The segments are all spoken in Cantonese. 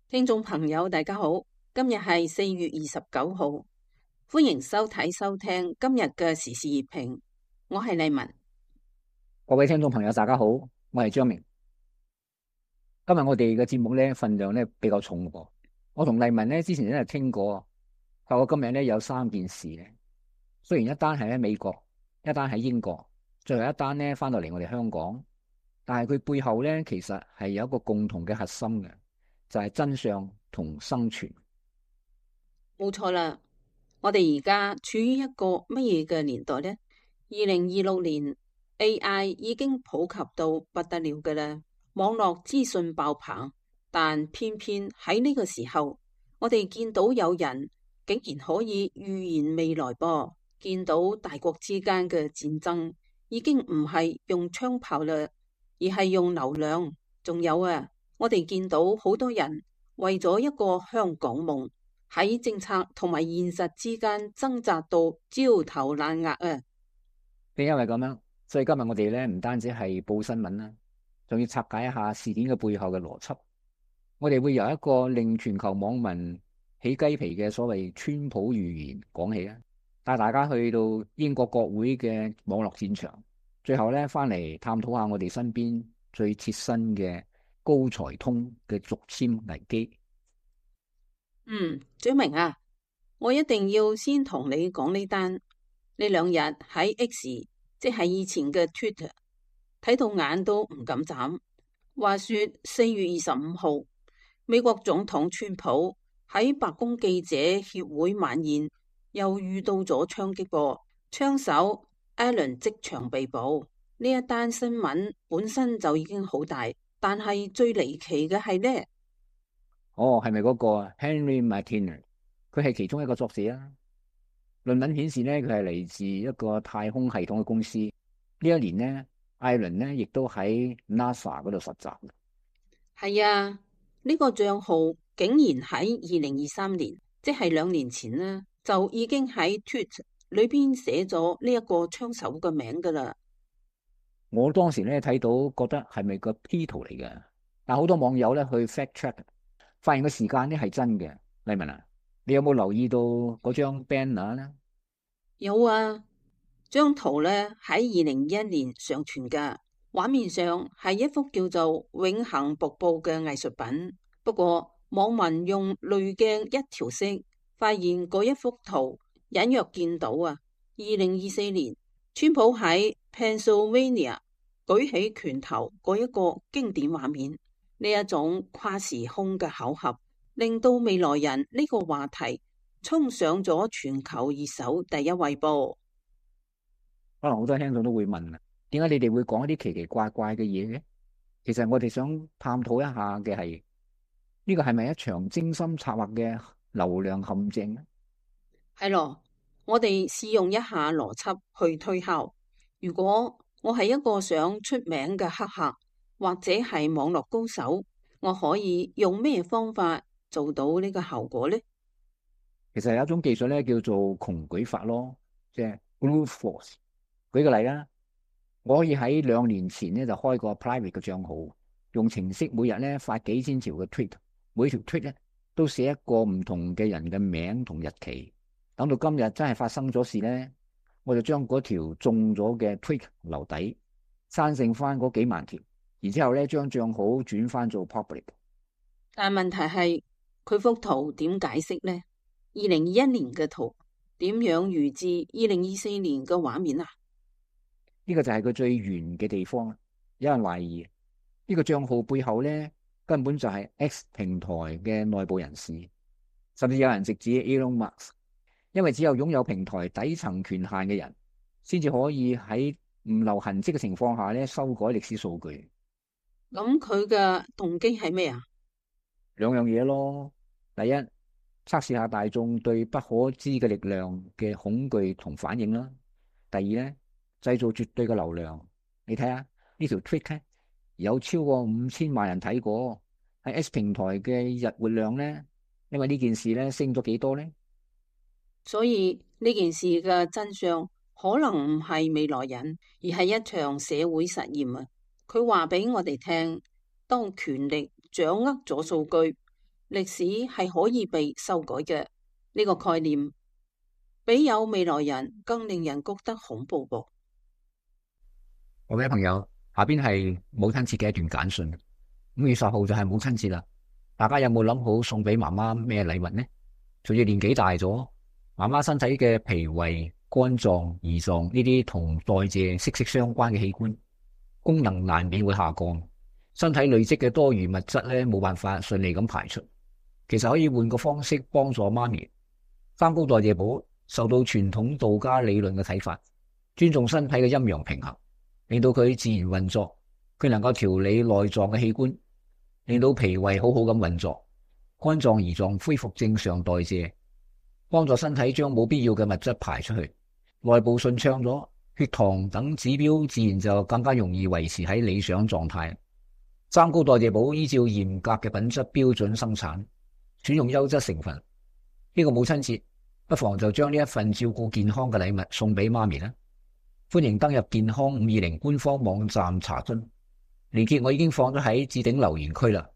聽眾朋友，大家好，今日係4月29號，歡迎收睇收聽今日嘅時事熱評。我係麗文。 各位聽眾朋友，大家好，我係張明。今日我哋嘅節目咧份量咧比較重喎。我同麗文咧之前真係傾過，但我今日咧有3件事咧。雖然一單係喺美國，一單喺英國，最後一單咧翻到嚟我哋香港，但係佢背後咧其實係有一個共同嘅核心嘅，就係真相同生存。 冇錯啦，我哋而家處於一個乜嘢嘅年代呢？2026年 AI 已經普及到不得了嘅啦，網絡資訊爆棚，但偏偏喺呢個時候，我哋見到有人竟然可以預言未來噃。見到大國之間嘅戰爭已經唔係用槍炮啦，而係用流量。仲有啊，我哋見到好多人為咗一個香港夢，喺政策同埋現實之間掙扎到焦頭爛額啊！ 正因為咁樣，所以今日我哋咧唔單止係報新聞啦，仲要拆解一下事件嘅背後嘅邏輯。我哋會由一個令全球網民起雞皮嘅所謂川普預言講起啊，帶大家去到英國國會嘅網絡戰場，最後咧翻嚟探討下我哋身邊最切身嘅高才通嘅續簽危機。 張明啊，我一定要先同你講呢單。呢2日喺 X， 即係以前嘅 Twitter， 睇到眼都唔敢眨。話說4月25號，美國總統川普喺白宮記者協會晚宴又遇到咗槍擊噃，槍手艾倫即場被捕。呢一單新聞本身就已經好大，但係最離奇嘅係呢， 係咪嗰個 Henry Martiner？ 佢係其中一個作者啊。論文顯示呢，佢係嚟自一個太空系統嘅公司。呢一年呢，艾倫呢亦都喺 NASA 嗰度實習。 係啊，呢個賬號竟然喺2023年，即係2年前呢，就已經喺 Twitter 裏邊寫咗呢一個槍手嘅名噶啦。 我當時咧睇到，覺得係咪個 P 圖嚟嘅？但好多網友咧去 fact check，發現個時間咧係真嘅。麗文啊，你有冇留意到嗰張 banner 咧？ 有啊，張圖咧喺2021年上傳噶，畫面上係一幅叫做永恆瀑布嘅藝術品。不過網民用濾鏡一調色，發現嗰一幅圖隱約見到啊，2024年川普喺 Pennsylvania 舉起拳頭嗰一個經典畫面。呢一種跨時空嘅巧合，令到未來人呢個話題衝上咗全球熱搜第1位噃。 可能好多聽眾都會問啊，點解你哋會講一啲奇奇怪怪嘅嘢嘅？其實我哋想探討一下嘅係呢個係咪一場精心策劃嘅流量陷阱咧？ 係咯，我哋試用一下邏輯去推敲。如果我係一個想出名嘅黑客，或者係網絡高手，我可以用咩方法做到呢個效果呢？ 其實有一種技術咧叫做窮舉法咯，即係 brute force。舉個例啦，我可以喺2年前咧就開個 private 嘅賬號，用程式每日咧發幾千條嘅 tweet，每條 tweet 咧都寫一個唔同嘅人嘅名同日期。等到今日真係發生咗事咧，我就將嗰條中咗嘅 tweet 留底，刪剩翻嗰幾萬條，然之後咧將賬號轉翻做 public。 但問題係佢幅圖點解釋呢？2021年嘅圖點樣預知2024年嘅畫面啊？ 呢個就係佢最懸嘅地方。有人懷疑呢個賬號背後咧根本就係 X 平台嘅內部人士，甚至有人直指 Elon Musk，因為只有擁有平台底層權限嘅人，先至可以喺唔留痕跡嘅情況下咧修改歷史數據。 咁佢嘅動機係咩啊 2樣嘢咯。第一，測試下大眾對不可知嘅力量嘅恐懼同反應啦。第二咧，製造絕對嘅流量。你睇下呢條 tweet 咧，有超過5000萬人睇過，喺 X 平台嘅日活量咧，因為呢件事咧升咗幾多咧？ 所以呢件事嘅真相可能唔係未來人，而係一場社會實驗啊！佢話俾我哋聽，當權力掌握咗數據， 歷史係可以被修改嘅，呢個概念，比有未來人更令人覺得恐怖噃。 各位朋友，下邊係母親節嘅一段簡訊。5月10號就係母親節啦，大家有冇諗好送俾媽媽咩禮物呢？隨住年紀大咗，媽媽身體嘅脾胃、肝臟、胰臟呢啲同代謝息息相關嘅器官，功能難免會下降，身體累積嘅多餘物質咧冇辦法順利咁排出。其實可以換個方式幫助媽咪。三高代謝補受到傳統道家理論嘅啟發，尊重身體嘅陰陽平衡，令到佢自然運作，佢能夠調理內臟嘅器官，令到脾胃好好咁運作，肝臟胰臟恢復正常代謝，幫助身體將冇必要嘅物質排出去，內部順暢咗，血糖等指標自然就更加容易維持喺理想狀態。三高代謝補依照嚴格嘅品質標準生產，選用優質成分。呢個母親節，不妨就將呢一份照顧健康嘅禮物送俾媽咪啦。歡迎登入健康520官方網站查詢，連結我已經放咗喺置頂留言區啦。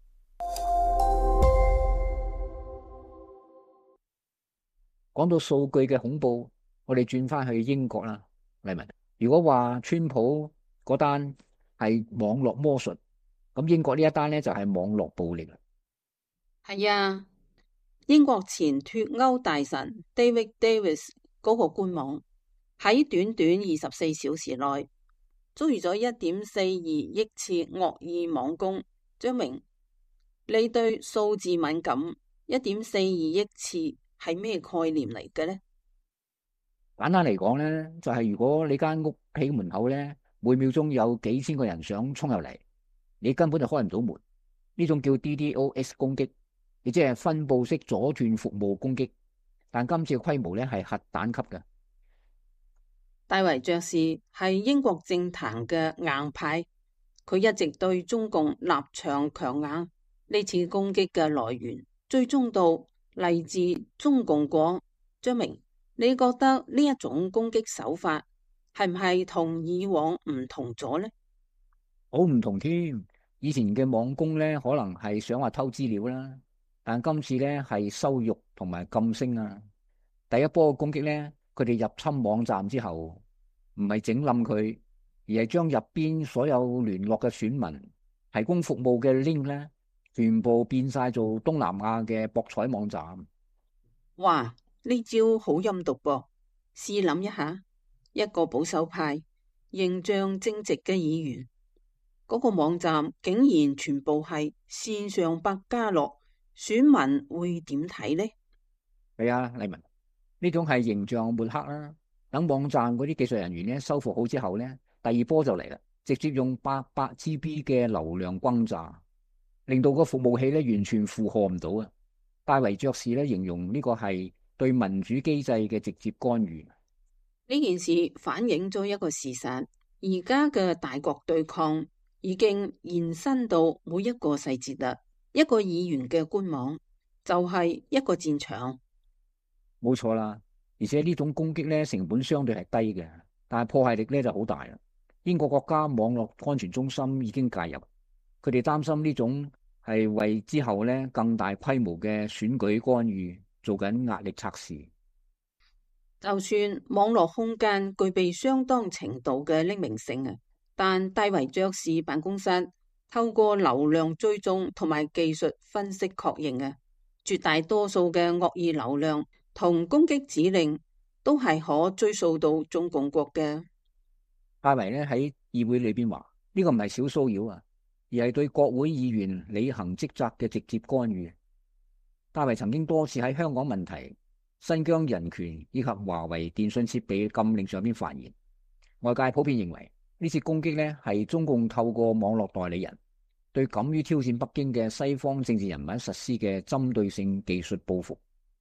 講到數據嘅恐怖，我哋轉翻去英國啦。黎文，如果話川普嗰單係網絡魔術，咁英國呢一單呢就係網絡暴力啦。 係啊，英國前脫歐大臣 David Davis 嗰個官網喺短短24小時內遭遇咗1.42億次惡意網攻。張明，你對數字敏感，1.42億次係咩概念嚟嘅呢？ 簡單嚟講呢，就係如果你間屋企門口呢，每秒鐘有幾千個人想衝入嚟，你根本就開唔到門，呢種叫 DDoS 攻擊，亦即係分布式阻斷服務攻擊。但今次嘅規模呢係核彈級嘅。 戴維爵士係英國政壇嘅硬派，佢一直對中共立場強硬。呢次攻擊嘅來源最終到嚟自中共國。張明，你覺得呢一種攻擊手法係唔係同以往唔同咗呢？ 好唔同添，以前嘅網攻呢，可能係想話偷資料啦，但今次呢係羞辱同埋噤聲啊。第一波嘅攻擊呢，佢哋入侵網站之後，唔係整冧佢，而係將入邊所有聯絡嘅選民提供服務嘅 link 呢，全部變晒做東南亞嘅博彩網站。 哇！呢招好陰毒噃！試諗一下，一個保守派、形象正直嘅議員，嗰個網站竟然全部係線上百家樂，選民會點睇呢？ 係啊，黎文，呢種係形象抹黑啦。等網站嗰啲技術人員咧修復好之後咧，第二波就嚟啦，直接用800 GB 嘅流量轟炸，令到個服務器咧完全負荷唔到啊！戴維爵士咧形容呢個係對民主機制嘅直接干預。 呢件事反映咗一個事實，而家嘅大國對抗已經延伸到每一個細節啦。一個議員嘅官網就係一個戰場。 冇錯啦，而且呢種攻擊咧成本相對係低嘅，但係破壞力咧就好大啦。英國國家網絡安全中心已經介入，佢哋擔心呢種係為之後咧更大規模嘅選舉干預做緊壓力測試。 就算網絡空間具備相當程度嘅匿名性啊，但戴維爵士辦公室透過流量追蹤同埋技術分析確認啊，絕大多數嘅惡意流量同攻擊指令都係可追溯到中共國嘅。 戴維咧喺議會裏邊話：呢個唔係小騷擾啊，而係對國會議員履行職責嘅直接干預。戴維曾經多次喺香港問題、新疆人權以及華為電信設備禁令上邊發言。外界普遍認為呢次攻擊呢係中共透過網絡代理人對敢於挑戰北京嘅西方政治人物實施嘅針對性技術報復。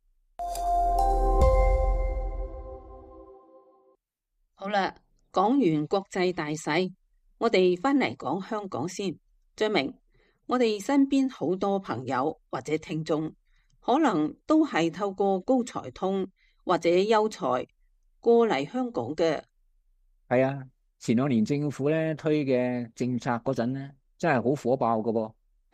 好啦，講完國際大勢，我哋翻嚟講香港先。張明，我哋身邊好多朋友或者聽眾，可能都係透過高才通或者優才過嚟香港嘅。 係啊，前2年政府咧推嘅政策嗰陣咧，真係好火爆噶噃。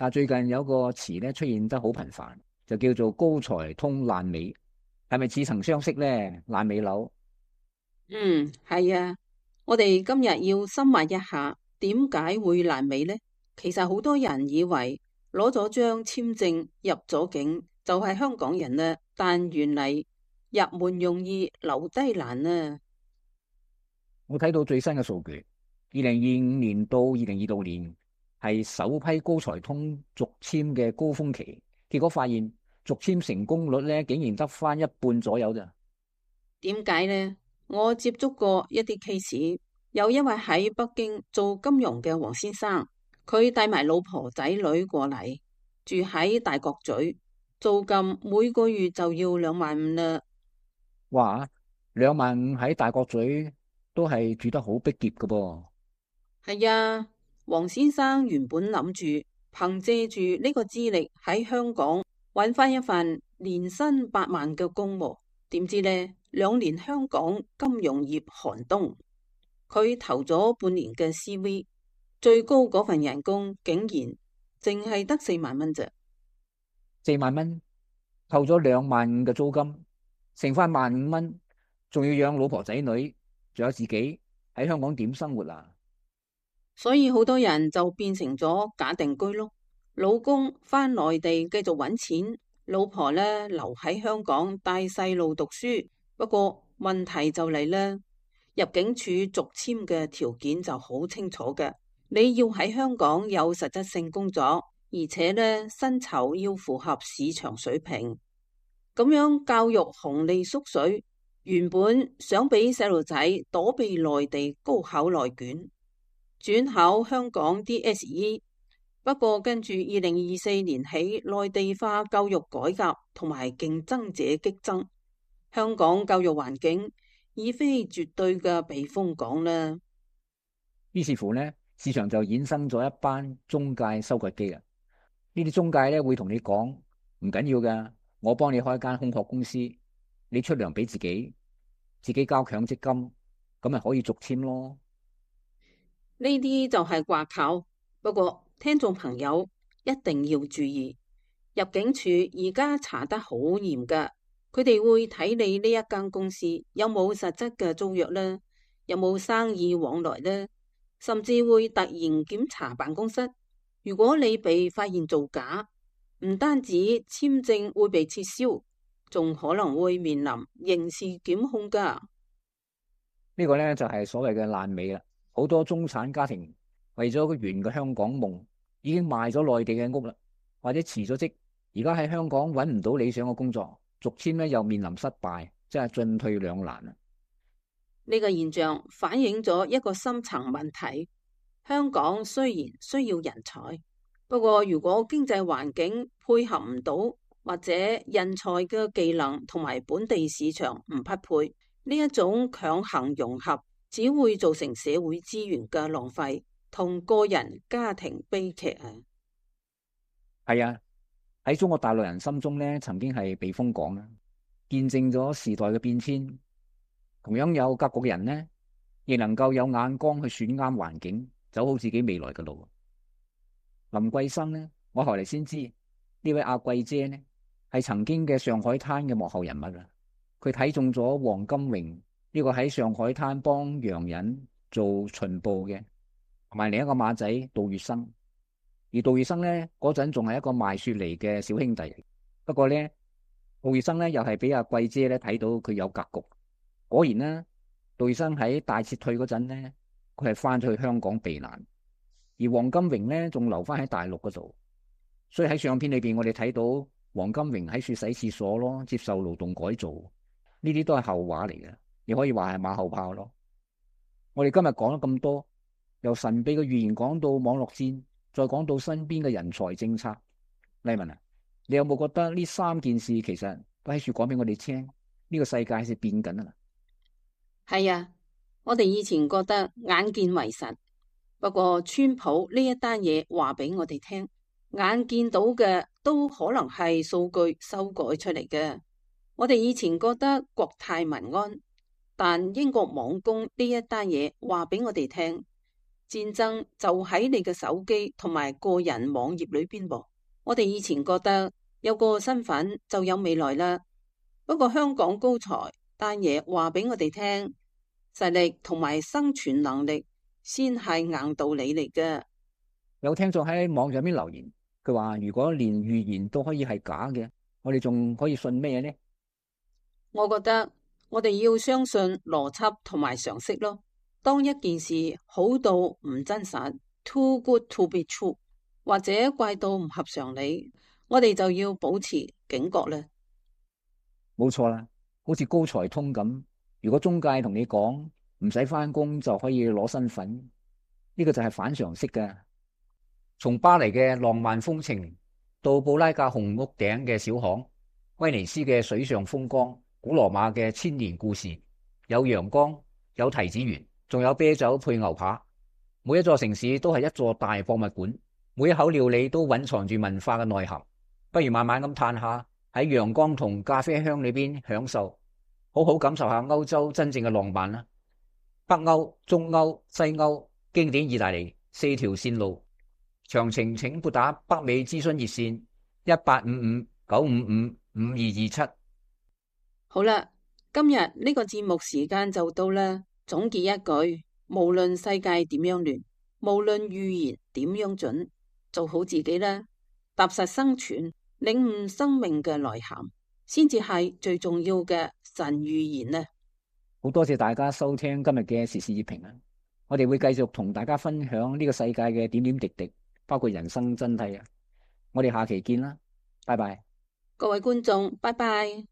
但最近有個詞咧出現得好頻繁，就叫做高才通爛尾，係咪似曾相識呢？爛尾樓。 係啊，我哋今日要深挖一下，點解會爛尾呢？其實好多人以為攞咗張簽證入咗境就係香港人啦，但原嚟入門容易留低難啊！ 我睇到最新嘅數據，2025年到2026年係首批高才通續簽嘅高峰期，結果發現續簽成功率咧竟然得返一半左右咋。 點解呢？我接觸過一啲 case，有一位喺北京做金融嘅黃先生，佢帶埋老婆仔女過嚟，住喺大角咀，租金每個月就要2.5萬啦。 哇，2.5萬喺大角咀都係住得好逼仄㗎噃。 係啊，黃先生原本諗住憑借住呢個資歷喺香港揾翻一份年薪8萬嘅工務，點知呢2年香港金融業寒冬，佢投咗半年嘅 CV，最高嗰份人工竟然淨係得4萬蚊咋。 4萬蚊扣咗2.5萬嘅租金，剩翻1.5萬，仲要養老婆仔女，仲有自己喺香港點生活啊？ 所以好多人就變成咗假定居咯，老公返內地繼續揾錢，老婆呢留喺香港帶細路讀書。不過問題就嚟啦，入境處續簽嘅條件就好清楚嘅，你要喺香港有實質性工作，而且呢薪酬要符合市場水平。咁樣教育紅利縮水，原本想俾細路仔躲避內地高考內卷，轉考香港 DSE， 不過跟住2024年起內地化教育改革同埋競爭者激增，香港教育環境已非絕對嘅避風港啦。 於是乎呢，市場就衍生咗一班中介收割機啊！呢啲中介咧會同你講唔緊要噶，我幫你開間空殼公司，你出糧俾自己，自己交強積金，咁咪可以續簽咯。 呢啲就係掛靠。不過聽眾朋友一定要注意，入境處而家查得好嚴噶，佢哋會睇你呢一間公司有冇實質嘅租約呢，有冇生意往來呢，甚至會突然檢查辦公室。如果你被發現造假，唔單止簽證會被撤銷，仲可能會面臨刑事檢控噶。 呢個呢，就係所謂嘅爛尾啦。好多中產家庭為咗個圓嘅香港夢，已經賣咗內地嘅屋啦，或者辭咗職，而家喺香港揾唔到理想嘅工作，續簽呢又面臨失敗，真係進退兩難啊！ 呢個現象反映咗一個深層問題。香港雖然需要人才，不過如果經濟環境配合唔到，或者人才嘅技能同埋本地市場唔匹配，呢一種強行融合只會造成社會資源嘅浪費同個人家庭悲劇啊！ 係啊，喺中國大陸人心中呢，曾經係避風港啊，見證咗時代嘅變遷。同樣有格局嘅人呢，亦能夠有眼光去選啱環境，走好自己未來嘅路。林桂生呢，我後嚟先知呢位阿桂姐呢，係曾經嘅上海灘嘅幕後人物啊。佢睇中咗黃金榮呢個喺上海灘幫洋人做巡捕嘅，同埋另一個馬仔杜月笙。而杜月笙呢，嗰陣仲係一個賣雪梨嘅小兄弟。不過呢，杜月笙呢，又係俾阿桂姐咧睇到佢有格局。果然呢，杜月笙喺大撤退嗰陣呢，佢係翻咗去香港避難，而黃金榮呢，仲留翻喺大陸嗰度。所以喺相片裏邊，我哋睇到黃金榮喺處洗廁所咯，接受勞動改造。呢啲都係後話嚟嘅，你可以話係馬後炮咯。我哋今日講咗咁多，由神秘嘅預言講到網絡戰，再講到身邊嘅人才政策。麗文啊，你有冇覺得呢3件事其實都喺處講俾我哋聽？呢個世界係變緊啊！ 係啊，我哋以前覺得眼見為實，不過川普呢一單嘢話俾我哋聽，眼見到嘅都可能係數據修改出嚟嘅。我哋以前覺得國泰民安，但英國網工呢一單嘢話俾我哋聽， 戰爭就喺你嘅手機同埋個人網頁裏邊噃。我哋以前覺得有個身份就有未來啦，不過香港高才單嘢話俾我哋聽，實力同埋生存能力先係硬道理嚟嘅。 有聽眾喺網上邊留言，佢話如果連預言都可以係假嘅，我哋仲可以信咩呢？ 我覺得我哋要相信邏輯同埋常識咯。當一件事好到唔真實 ，too good to be true，或者怪到唔合常理，我哋就要保持警覺啦。 冇錯啦，好似高才通咁，如果中介同你講唔使返工就可以攞身份，呢個就係反常識㗎。從巴黎嘅浪漫風情到布拉格紅屋頂嘅小巷，威尼斯嘅水上風光，古羅馬嘅千年故事，有陽光，有提子園，仲有啤酒配牛扒。每一座城市都係一座大博物館，每一口料理都蘊藏住文化嘅內涵。不如慢慢咁嘆下，喺陽光同咖啡香裏邊享受，好好感受下歐洲真正嘅浪漫啦。北歐、中歐、西歐，經典意大利4條線路。詳情請撥打北美諮詢熱線1855-955-5227。 好啦，今日呢個節目時間就到啦。總結一句，無論世界點樣亂，無論預言點樣準，做好自己啦，踏實生存，領悟生命嘅內涵，先至係最重要嘅神預言啊！好多謝大家收聽今日嘅時事熱評啊！我哋會繼續同大家分享呢個世界嘅點點滴滴，包括人生真諦啊！我哋下期見啦，拜拜！各位觀眾，拜拜！